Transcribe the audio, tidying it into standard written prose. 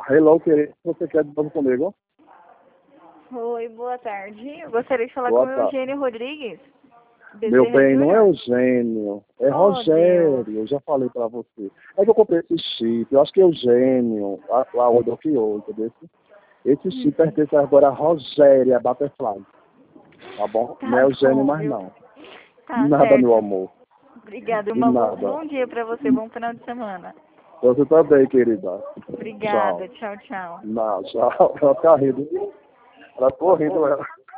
Hello, querido. Você quer de novo comigo? Oi, boa tarde. Eu gostaria de falar Boa com o tarde. Eugênio Rodrigues. Meu Bezerra bem, não é Júnior? Eugênio. É Oh, Rogério. Deus. Eu já falei pra você. É que eu comprei esse chip. Eu acho que é Eugênio. A Odofiou, entendeu? Esse chip pertence agora a Rogéria Butterfly. Tá bom? Não é Tá Eugênio bom, mais viu? não. Tá Nada, meu certo. amor. Obrigada. De nada. Bom dia pra você, bom final de semana. Você também, querida. Obrigada. Tchau. Tchau, tchau. Não, tchau. Ela tá rindo. Ela tá rindo, ela.